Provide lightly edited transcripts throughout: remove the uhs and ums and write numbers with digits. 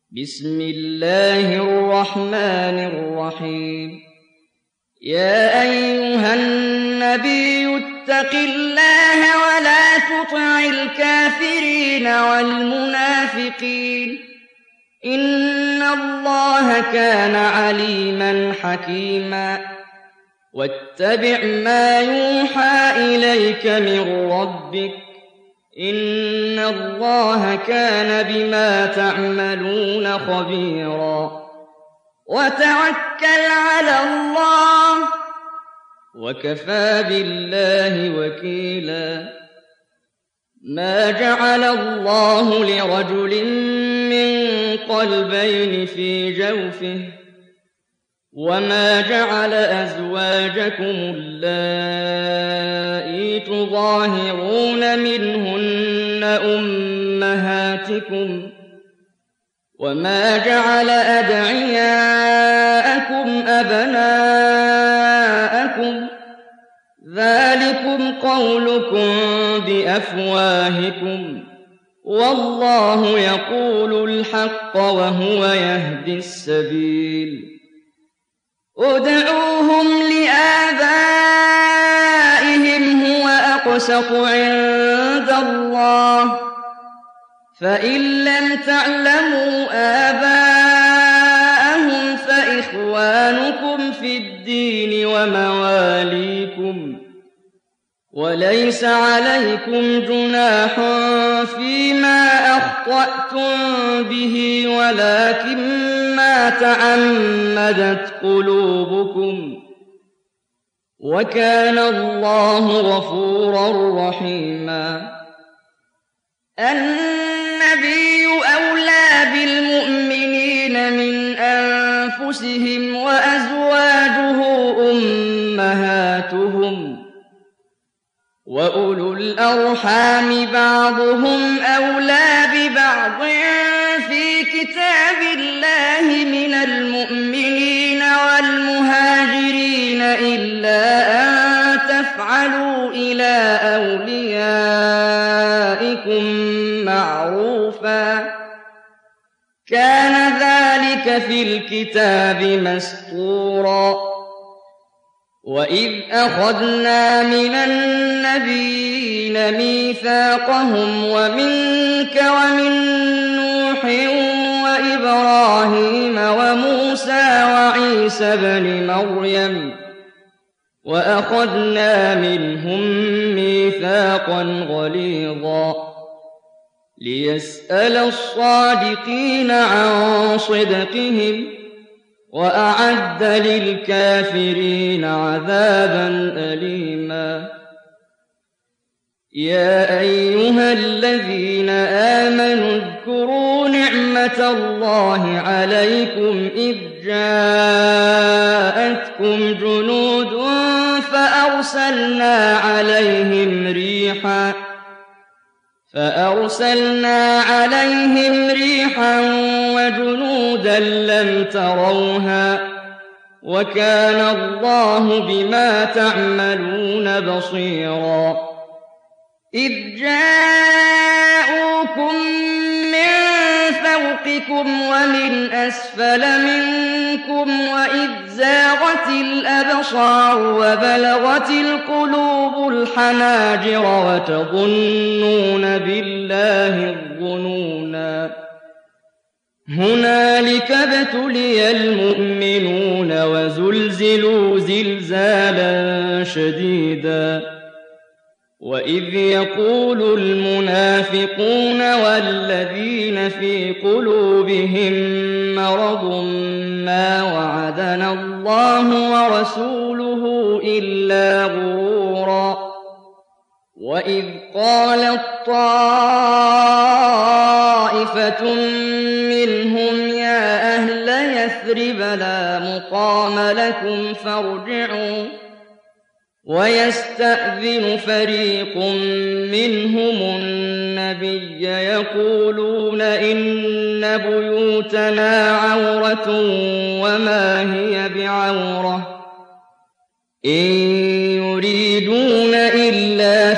بسم الله الرحمن الرحيم يا أيها النبي اتق الله ولا تطع الكافرين والمنافقين إن الله كان عليما حكيما واتبع ما يوحى إليك من ربك إن الله كان بما تعملون خبيرا وتوكل على الله وكفى بالله وكيلا ما جعل الله لرجل من قلبين في جوفه وما جعل أزواجكم اللائي تظاهرون منهن أمهاتكم وما جعل أدعياءكم أبناءكم ذلكم قولكم بأفواهكم والله يقول الحق وهو يهدي السبيل ادعوهم لآبائهم هو أقسط عند الله فإن لم تعلموا آباءهم فإخوانكم في الدين ومواليكم وليس عليكم جناح فيما أخطأتم به ولكن ما تعمدت قلوبكم وكان الله غفورا رحيما النبي أولى بالمؤمنين من أنفسهم وأزواجه أمهاتهم وأولو الأرحام بعضهم أولى ببعض في كتاب الله من المؤمنين والمهاجرين إلا أن تفعلوا إلى أوليائكم معروفا كان ذلك في الكتاب مسطورا وإذ أخذنا من النبيين ميثاقهم ومنك ومن نوح وإبراهيم وموسى وعيسى بن مريم وأخذنا منهم ميثاقا غليظا ليسأل الصادقين عن صدقهم وأعد للكافرين عذابا أليما يا أيها الذين آمنوا اذكروا نعمة الله عليكم إذ جاءتكم جنود فأرسلنا عليهم ريحا وجنودا لم تروها وكان الله بما تعملون بصيرا إذ جاءوكم من فوقكم ومن أسفل منكم وإذ زاغت الأبصار وبلغت القلوب الحناجر وتظنون بالله الظنونا هنالك ابتلي المؤمنون وزلزلوا زلزالا شديدا وإذ يقول المنافقون والذين في قلوبهم مرض ما وعدنا الله ورسوله إلا غرورا وإذ قالت طائفة منهم يا أهل يثرب لا مقام لكم فارجعوا ويستأذن فريق منهم النبي يقولون إن بيوتنا عورة وما هي بعورة إن يريدون إلا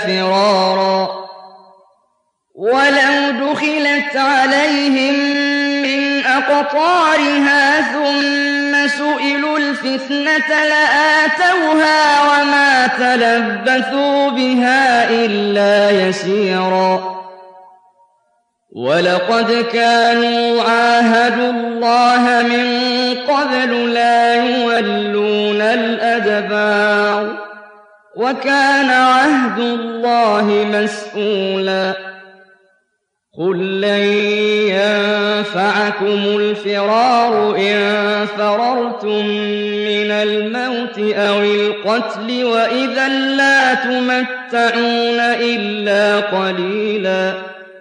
فرارا ولو دخلت عليهم من أقطارها ثم سئلوا الفتنة لآتوها وما تلبثوا بها إلا يسيرا ولقد كانوا عاهدوا الله من قبل لا يولون الأدبار وكان عهد الله مسؤولا قل لن ينفعكم الفرار إن فررتم من الموت أو القتل وإذا لا تمتعون إلا قليلا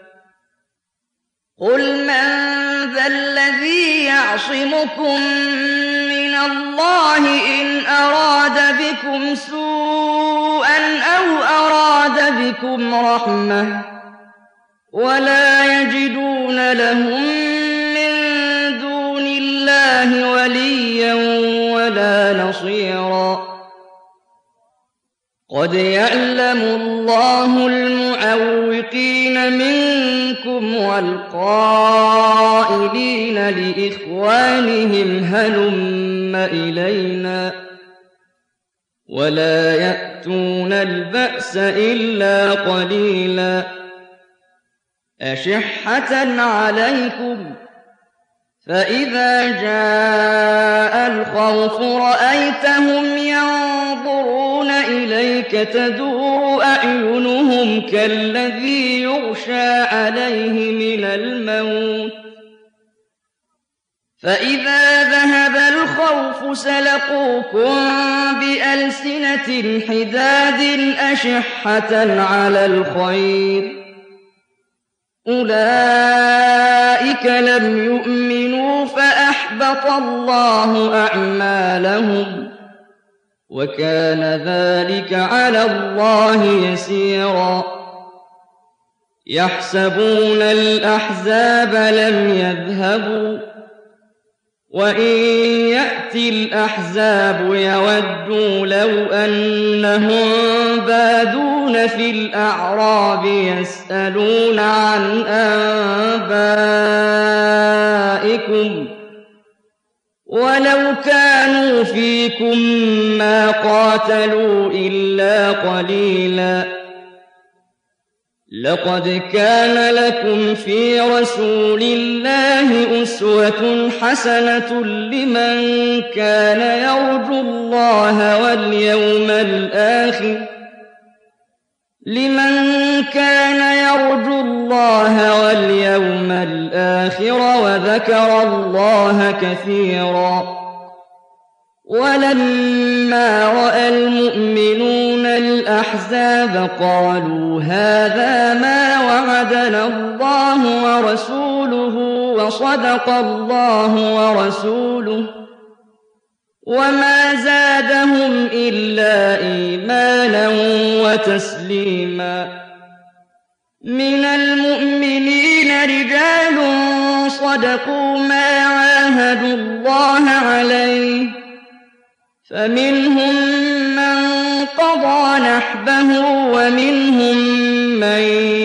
قل من ذا الذي يعصمكم من الله إن أراد بكم سوءا أو أراد بكم رحمة ولا يجدون لهم من دون الله وليا ولا نصيرا قد يعلم الله المعوقين منكم والقائلين لإخوانهم هلم إلينا ولا يأتون البأس إلا قليلا أشحة عليكم فإذا جاء الخوف رأيتهم ينظرون إليك تدور أعينهم كالذي يغشى عليه من الموت فإذا ذهب الخوف سلقوكم بألسنة حداد أشحة على الخير أولئك لم يؤمنوا فأحبط الله أعمالهم وكان ذلك على الله يسيرا يحسبون الأحزاب لم يذهبوا وإن يأتي الأحزاب يودوا لو أنهم بادون في الأعراب يسألون عن أنبائكم ولو كانوا فيكم ما قاتلوا إلا قليلا لقد كان لكم في رسول الله أسوة حسنة لمن كان يرجو الله واليوم الآخر وذكر الله كثيرا ولما رأى المؤمنون الأحزاب قالوا هذا ما وعدنا الله ورسوله وصدق الله ورسوله وما زادهم إلا إيمانا وتسليما من المؤمنين رجال صدقوا ما عاهدوا الله عليه فمنهم من قضى نحبه ومنهم من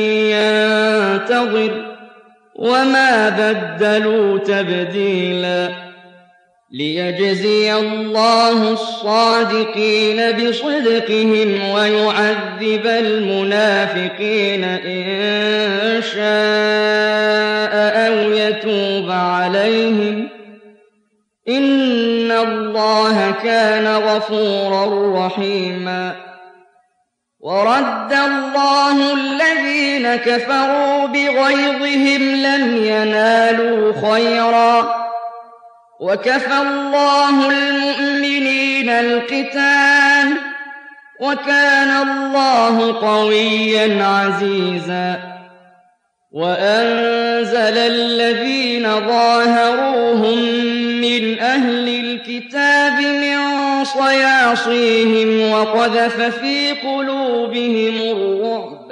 ينتظر وما بدلوا تبديلا ليجزي الله الصادقين بصدقهم ويعذب المنافقين إن شاء أو يتوب عليهم إن الله كان غفورا رحيما ورد الله الذين كفروا بغيظهم لم ينالوا خيرا وكفى الله المؤمنين القتال وكان الله قويا عزيزا وأنزل الذين ظاهروهم من أهل الكتاب من صياصيهم وقذف في قلوبهم الرعب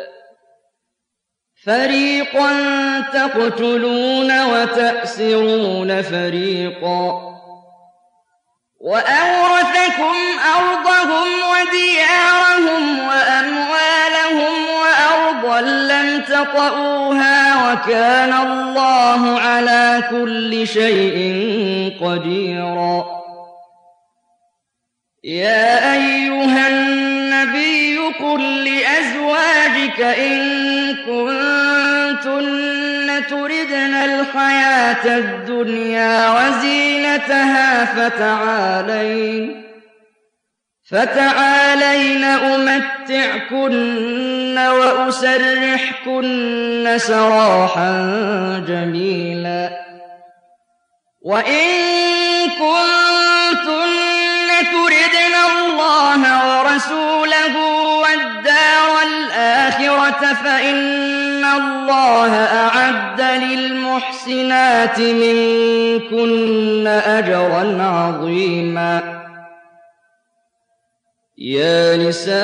فريقا تقتلون وتأسرون فريقا وأورثكم أرضهم وديارهم وأموالهم وأرضا نارا لم تطئوها وكان الله على كل شيء قديرا يا أيها النبي قل لأزواجك إن كنتن تردن الحياة الدنيا وزينتها فتعالين أمتعكن وأسرحكن سراحا جميلا وإن كنتن تردن الله ورسوله والدار الآخرة فإن الله أعد للمحسنات منكن أجرا عظيما يا نساء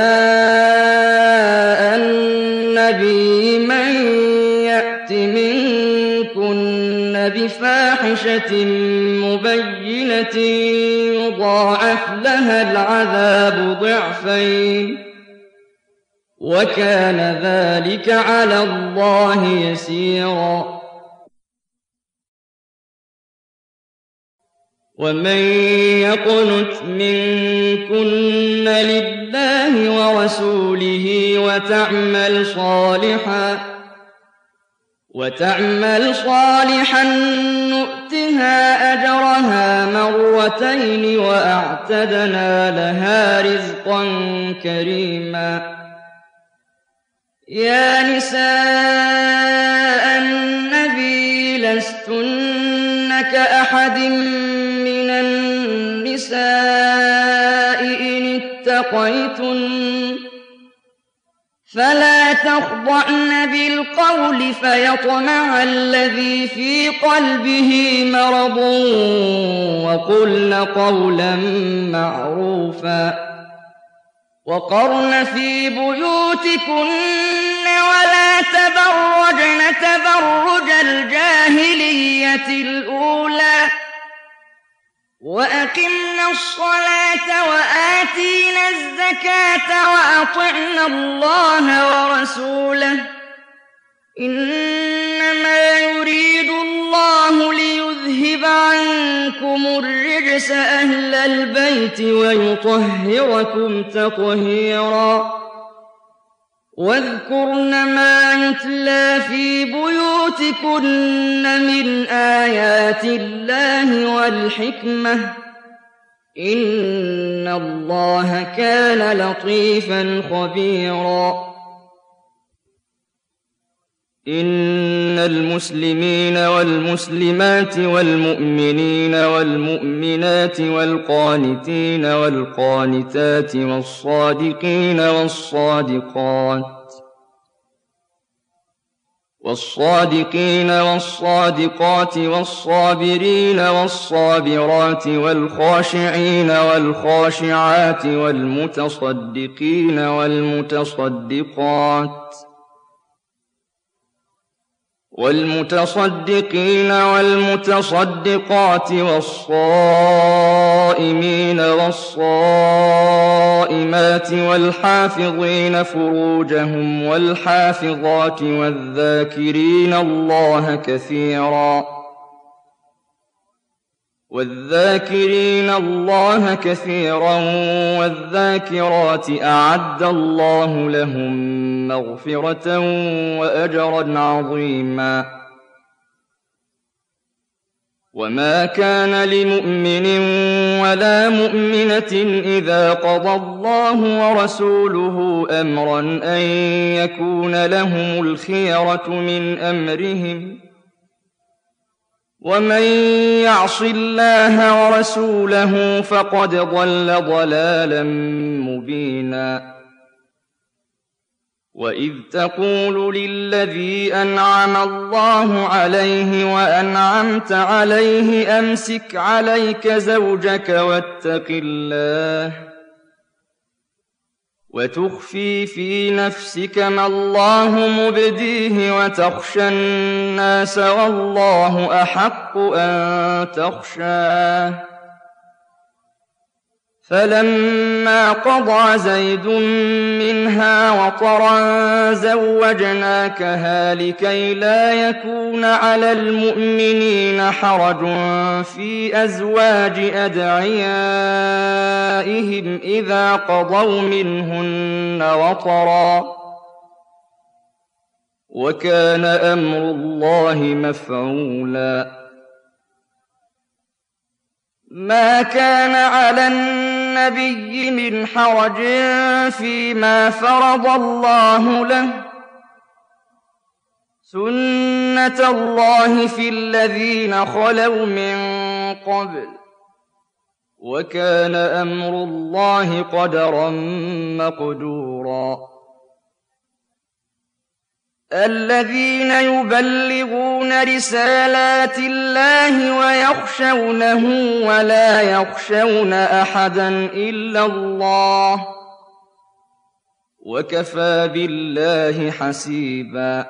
النبي من يأت منكن بفاحشة مبينة يضاعف لها العذاب ضعفين وكان ذلك على الله يسيرا ومن يقنت منكن لله ورسوله وتعمل صالحا نؤتها أجرها مرتين وأعتدنا لها رزقا كريما يا نساء النبي لستن كأحد من النساء إن اتقيتن فلا تخضعن بالقول فيطمع الذي في قلبه مرض وقلن قولا معروفا وقرن في بيوتكن ولا تبرجن تبرج الجاهلية الأولى وأقمنا الصلاة وآتينا الزكاة وأطعنا الله ورسوله إنما يريد الله ليذهب عنكم الرجس أهل البيت ويطهركم تطهيرا واذكرن ما يتلى في بيوتكن من آيات الله والحكمة إن الله كان لطيفا خبيرا إن المسلمين والمسلمات والمؤمنين والمؤمنات والقانتين والقانتات والصادقين والصادقات والصابرين والصابرات والخاشعين والخاشعات والمتصدقين والمتصدقات والصائمين والصائمات والحافظين فروجهم والحافظات والذاكرين الله كثيرا والذاكرات أعد الله لهم مغفرة وأجرا عظيما وما كان لمؤمن ولا مؤمنة إذا قضى الله ورسوله أمرا أن يكون لهم الخيرة من أمرهم ومن يعص الله ورسوله فقد ضل ضلالا مبينا وإذ تقول للذي أنعم الله عليه وأنعمت عليه أمسك عليك زوجك واتق الله وتخفي في نفسك ما الله مبديه وتخشى الناس والله أحق أن تخشاه فلما قضى زيد منها وطرا زوجناكها لكي لا يكون على المؤمنين حرج في أزواج أدعيائهم إذا قضوا منهن وطرا وكان أمر الله مفعولا ما كان على النبي من حرج فيما فرض الله له سنة الله في الذين خلوا من قبل وكان أمر الله قدرا مقدورا الذين يبلغون رسالات الله ويخشونه ولا يخشون أحدا إلا الله وكفى بالله حسيبا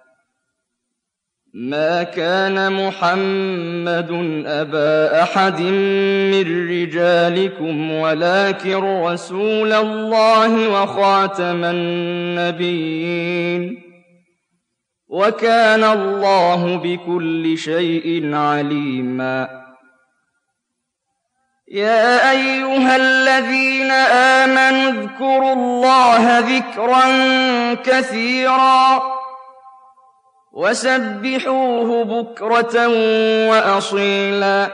ما كان محمد أبا أحد من رجالكم ولكن رسول الله وخاتم النبيين وكان الله بكل شيء عليما يا أيها الذين آمنوا اذكروا الله ذكرا كثيرا وسبحوه بكرة وأصيلا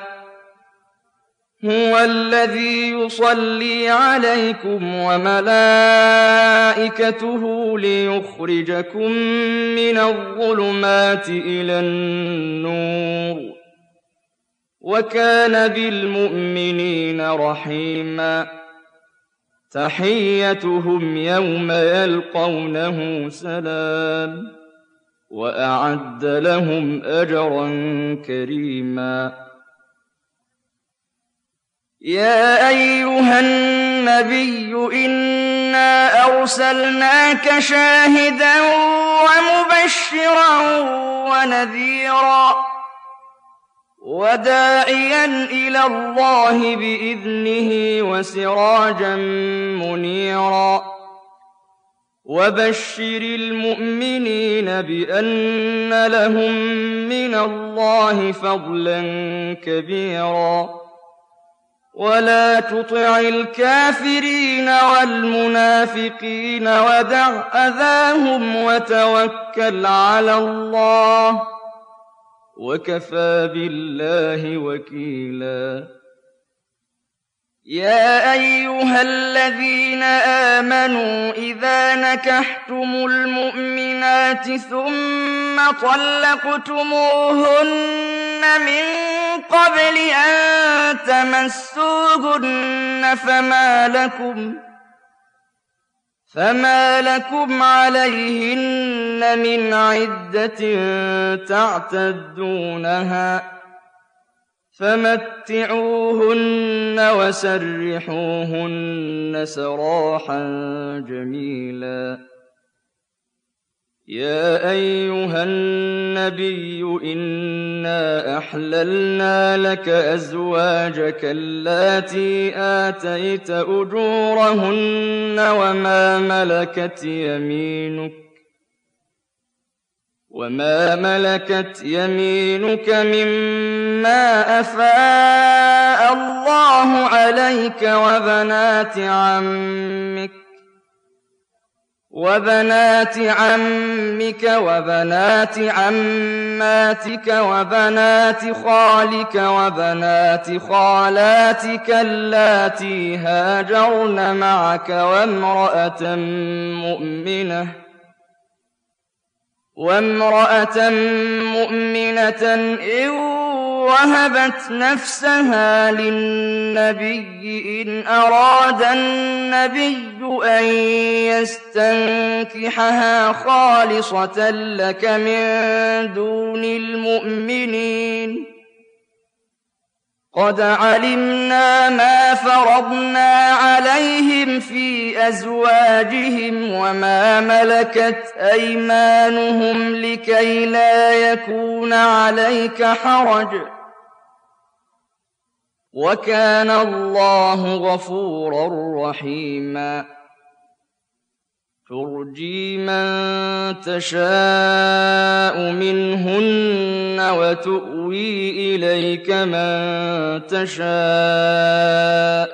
هو الذي يصلي عليكم وملائكته ليخرجكم من الظلمات إلى النور وكان بالمؤمنين رحيما تحيتهم يوم يلقونه سلام وأعد لهم أجرا كريما يا أيها النبي إنا أرسلناك شاهدا ومبشرا ونذيرا وداعيا إلى الله بإذنه وسراجا منيرا وبشر المؤمنين بأن لهم من الله فضلا كبيرا ولا تطع الكافرين والمنافقين ودع أذاهم وتوكل على الله وكفى بالله وكيلا يا أيها الذين آمنوا إذا نكحتم المؤمنات ثم طلقتموهن من قبل أن تمسوهن فما لكم عليهن من عدة تعتدونها فمتعوهن وسرحوهن سراحا جميلا يا أيها النبي إنا أحللنا لك أزواجك اللاتي آتيت أجورهن وما ملكت يمينك مما أفاء الله عليك وبنات عمك وبنات عماتك وبنات خالك وبنات خالاتك اللاتي هاجرن معك وامرأة مؤمنة إن وهبت نفسها للنبي إن أراد النبي أن يستنكحها خالصة لك من دون المؤمنين قد علمنا ما فرضنا عليهم في أزواجهم وما ملكت أيمانهم لكي لا يكون عليك حرج وكان الله غفورا رحيما ترجي من تشاء منهن وتؤوي إليك من تشاء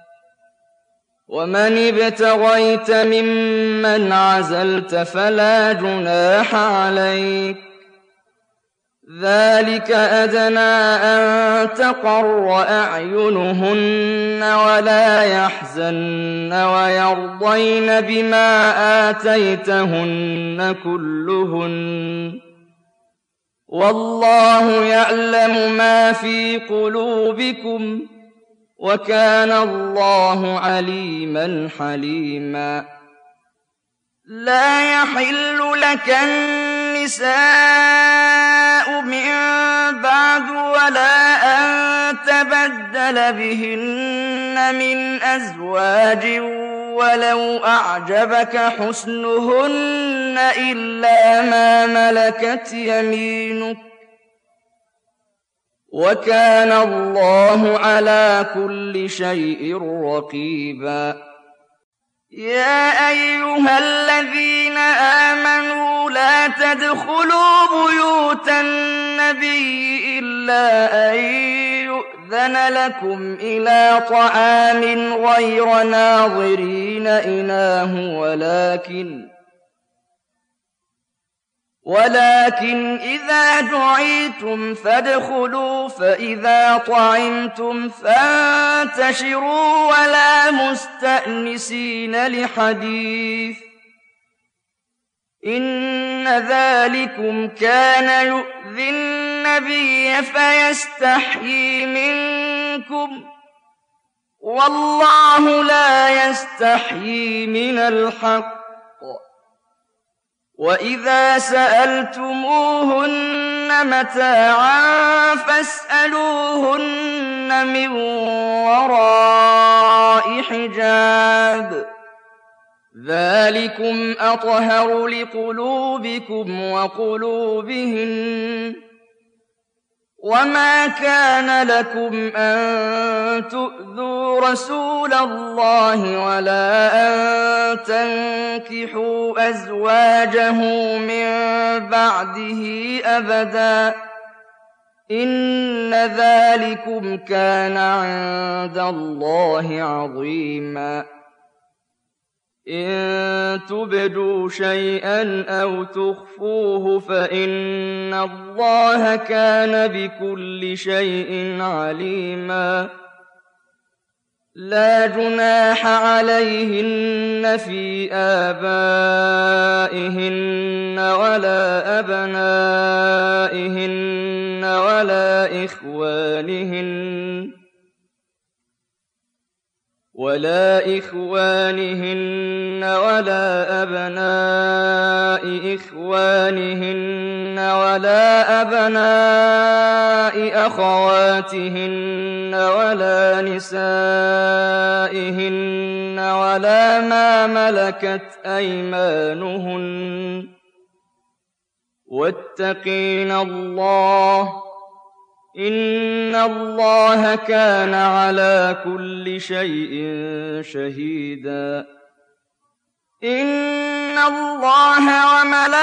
ومن ابتغيت ممن عزلت فلا جناح عليك ذلك أدنى أن تقر أعينهن ولا يحزن ويرضين بما آتيتهن كلهن والله يعلم ما في قلوبكم وكان الله عليما حليما لا يحل لك النساء من بعد ولا أن تبدل بهن من أزواج ولو أعجبك حسنهن إلا ما ملكت يمينك وكان الله على كل شيء رقيبا يا أيها الذين آمنوا لا تدخلوا بيوت النبي إلا أن يؤذن لكم إلى طعام غير ناظرين إناه ولكن إذا دعيتم فادخلوا فإذا طعمتم فانتشروا ولا مستأنسين لحديث إن ذلكم كان يؤذي النبي فيستحيي منكم والله لا يستحيي من الحق وإذا سألتموهن متاعا فاسألوهن من وراء حجاب ذلكم أطهر لقلوبكم وقلوبهن وما كان لكم أن تؤذوا رسول الله ولا أن تنكحوا أزواجه من بعده أبدا إن ذلكم كان عند الله عظيما إن تبدوا شيئا أو تخفوه فإن الله كان بكل شيء عليما لا جناح عليهن في آبائهن ولا أبنائهن ولا إخوانهن ولا أبناء إخوانهن ولا أبناء أخواتهن ولا نسائهن ولا ما ملكت أيمانهن واتقين الله إن الله كان على كل شيء شهيدا إن الله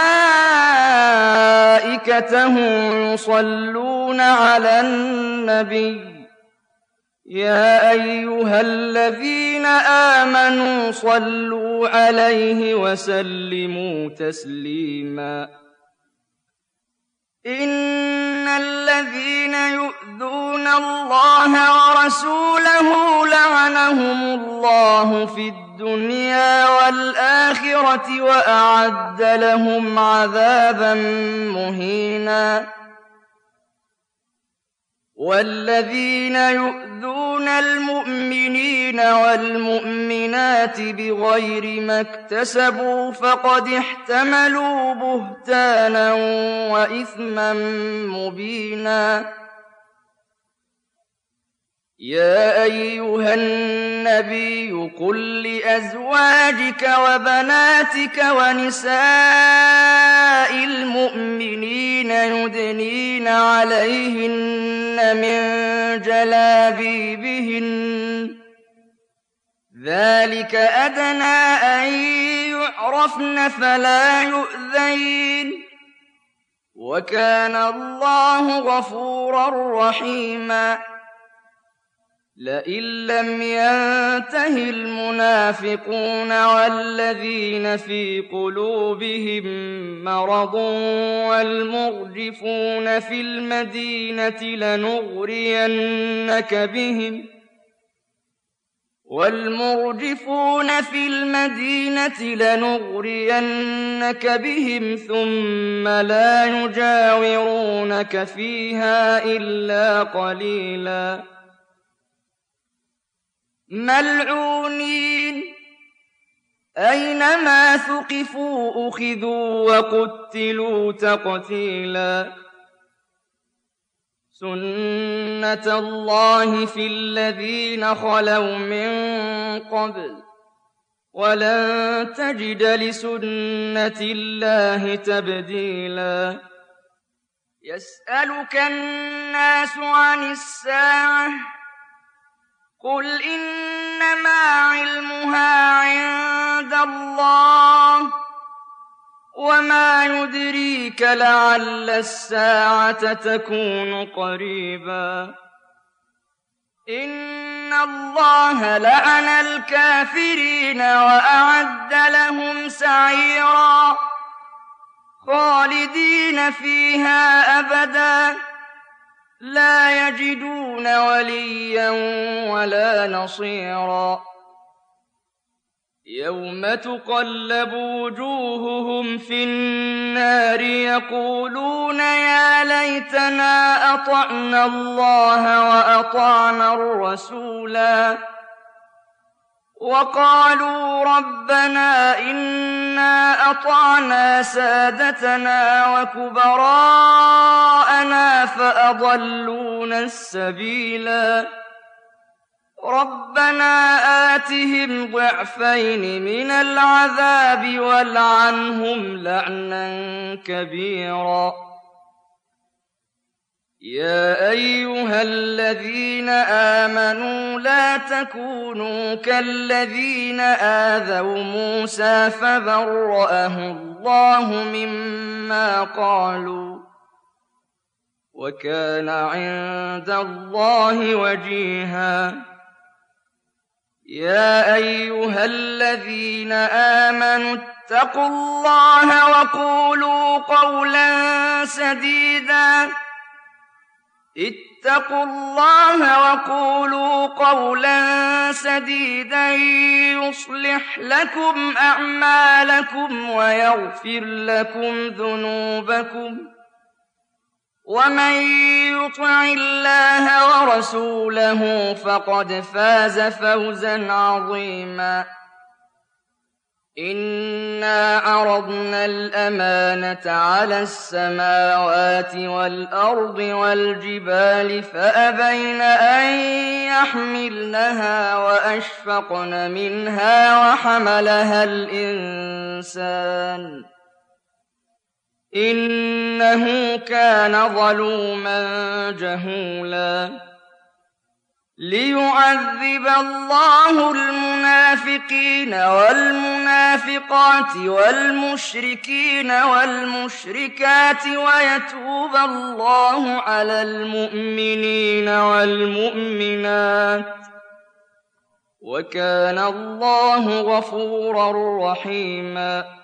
وملائكته يصلون على النبي يا أيها الذين آمنوا صلوا عليه وسلموا تسليما إن الذين يؤذون الله ورسوله لعنهم الله في الدنيا والآخرة وأعد لهم عذابا مهينا والذين يؤذون المؤمنين والمؤمنات بغير ما اكتسبوا فقد احتملوا بهتانا وإثما مبينا يا أيها الناس النبي قل لأزواجك وبناتك ونساء المؤمنين يدنين عليهن من جلابيبهن ذلك أدنى أن يعرفن فلا يؤذين وكان الله غفورا رحيما لئن لم ينته المنافقون والذين في قلوبهم مرض والمرجفون في المدينة لنغرينك بهم ثم لا يجاورونك فيها إلا قليلا ملعونين أينما ثقفوا أخذوا وقتلوا تقتيلا سنة الله في الذين خلوا من قبل ولن تجد لسنة الله تبديلا يسألك الناس عن الساعة قل إنما علمها عند الله وما يدريك لعل الساعة تكون قريبا إن الله لعن الكافرين وأعد لهم سعيرا خالدين فيها أبدا لا يجدون وليا ولا نصيرا يوم تقلب وجوههم في النار يقولون يا ليتنا أطعنا الله وأطعنا الرسولا وقالوا ربنا إنا أطعنا سادتنا وكبراءنا فأضلونا السبيلا ربنا آتهم ضعفين من العذاب والعنهم لعنا كبيرا يا أيها الذين آمنوا لا تكونوا كالذين آذوا موسى فبرأه الله مما قالوا وكان عند الله وجيها يا أيها الذين آمنوا اتقوا الله وقولوا قولا سديدا يصلح لكم أعمالكم ويغفر لكم ذنوبكم ومن يطع الله ورسوله فقد فاز فوزا عظيما إنا عرضنا الأمانة على السماوات والأرض والجبال فأبين أن يحملنها وأشفقن منها وحملها الإنسان إنه كان ظلوما جهولا ليعذب الله المنافقين والمنافقات والمشركين والمشركات ويتوب الله على المؤمنين والمؤمنات وكان الله غفورا رحيما